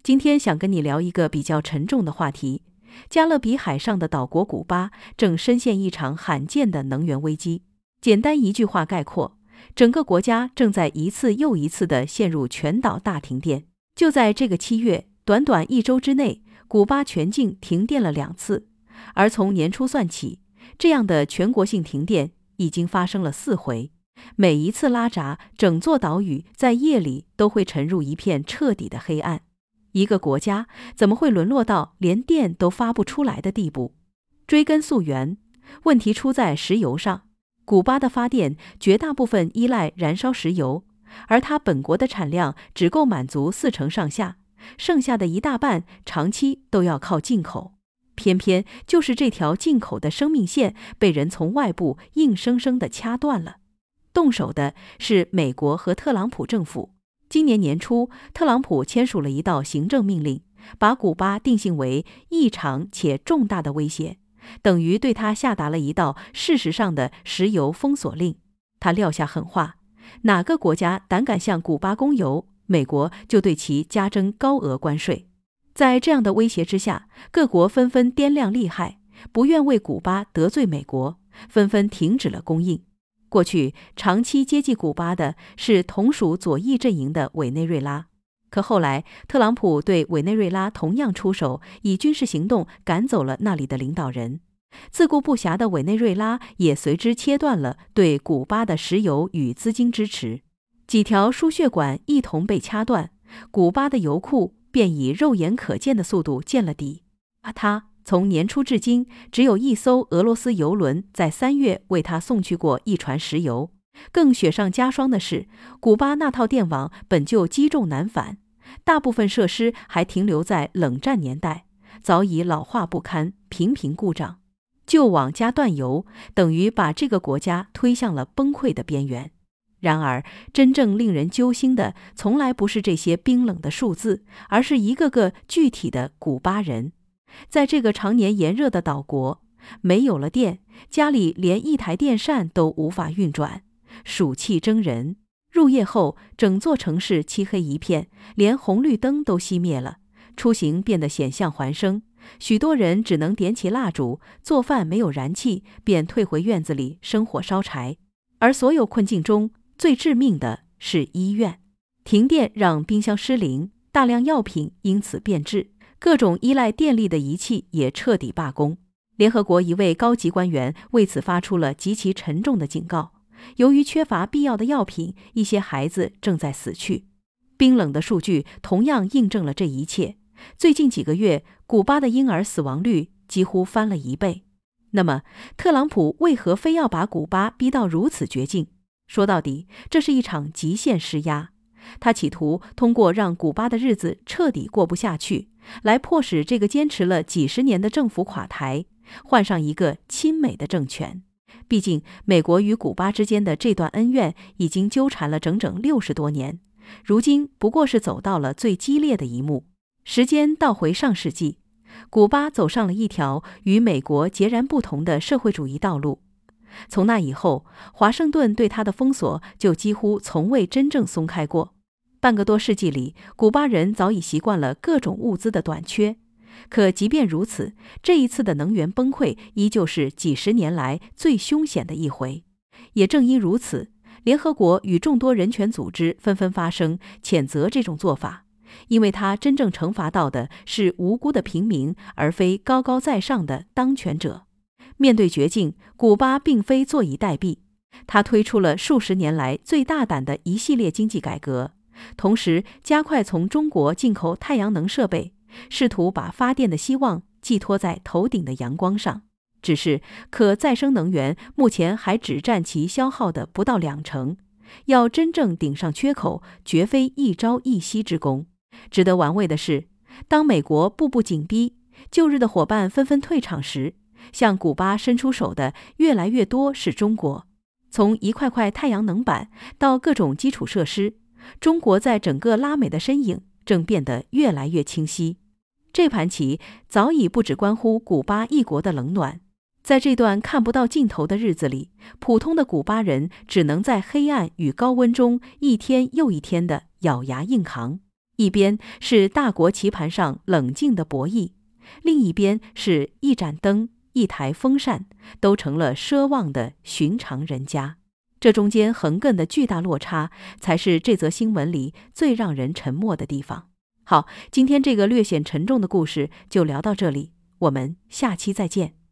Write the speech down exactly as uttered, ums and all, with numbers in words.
今天想跟你聊一个比较沉重的话题。加勒比海上的岛国古巴正深陷一场罕见的能源危机。简单一句话概括，整个国家正在一次又一次地陷入全岛大停电。就在这个七月，短短一周之内，古巴全境停电了两次，而从年初算起，这样的全国性停电已经发生了四回。每一次拉闸，整座岛屿在夜里都会沉入一片彻底的黑暗。一个国家怎么会沦落到连电都发不出来的地步？追根溯源，问题出在石油上。古巴的发电绝大部分依赖燃烧石油，而它本国的产量只够满足四成上下，剩下的一大半长期都要靠进口。偏偏就是这条进口的生命线被人从外部硬生生地掐断了。动手的是美国和特朗普政府。今年年初，特朗普签署了一道行政命令，把古巴定性为异常且重大的威胁，等于对他下达了一道事实上的石油封锁令。他撂下狠话，哪个国家胆敢向古巴供油，美国就对其加征高额关税。在这样的威胁之下，各国纷纷掂量利害，不愿为古巴得罪美国，纷纷停止了供应。过去长期接济古巴的是同属左翼阵营的委内瑞拉，可后来特朗普对委内瑞拉同样出手，以军事行动赶走了那里的领导人。自顾不暇的委内瑞拉也随之切断了对古巴的石油与资金支持，几条输血管一同被掐断，古巴的油库便以肉眼可见的速度见了底。而它从年初至今，只有一艘俄罗斯油轮在三月为他送去过一船石油。更雪上加霜的是，古巴那套电网本就积重难返，大部分设施还停留在冷战年代，早已老化不堪，频频故障。旧网加断油，等于把这个国家推向了崩溃的边缘。然而，真正令人揪心的，从来不是这些冰冷的数字，而是一个个具体的古巴人。在这个常年炎热的岛国，没有了电，家里连一台电扇都无法运转，暑气蒸人。入夜后，整座城市漆黑一片，连红绿灯都熄灭了，出行变得险象环生。许多人只能点起蜡烛，做饭没有燃气，便退回院子里生火烧柴。而所有困境中，最致命的是医院。停电让冰箱失灵，大量药品因此变质。各种依赖电力的仪器也彻底罢工。联合国一位高级官员为此发出了极其沉重的警告：由于缺乏必要的药品，一些孩子正在死去。冰冷的数据同样印证了这一切。最近几个月，古巴的婴儿死亡率几乎翻了一倍。那么，特朗普为何非要把古巴逼到如此绝境？说到底，这是一场极限施压。他企图通过让古巴的日子彻底过不下去，来迫使这个坚持了几十年的政府垮台，换上一个亲美的政权。毕竟，美国与古巴之间的这段恩怨已经纠缠了整整六十多年，如今不过是走到了最激烈的一幕。时间倒回上世纪，古巴走上了一条与美国截然不同的社会主义道路。从那以后，华盛顿对它的封锁就几乎从未真正松开过。半个多世纪里，古巴人早已习惯了各种物资的短缺。可即便如此，这一次的能源崩溃依旧是几十年来最凶险的一回。也正因如此，联合国与众多人权组织纷纷发声，谴责这种做法，因为它真正惩罚到的是无辜的平民，而非高高在上的当权者。面对绝境，古巴并非坐以待毙，它推出了数十年来最大胆的一系列经济改革，同时加快从中国进口太阳能设备，试图把发电的希望寄托在头顶的阳光上。只是可再生能源目前还只占其消耗的不到两成，要真正顶上缺口，绝非一朝一夕之功。值得玩味的是，当美国步步紧逼，旧日的伙伴纷纷退场时，向古巴伸出手的越来越多是中国。从一块块太阳能板到各种基础设施，中国在整个拉美的身影正变得越来越清晰。这盘棋早已不只关乎古巴一国的冷暖，在这段看不到尽头的日子里，普通的古巴人只能在黑暗与高温中一天又一天地咬牙硬扛。 一边是大国棋盘上冷静的博弈，另一边是一盏灯、一台风扇都成了奢望的寻常人家。这中间横亘的巨大落差，才是这则新闻里最让人沉默的地方。好，今天这个略显沉重的故事就聊到这里，我们下期再见。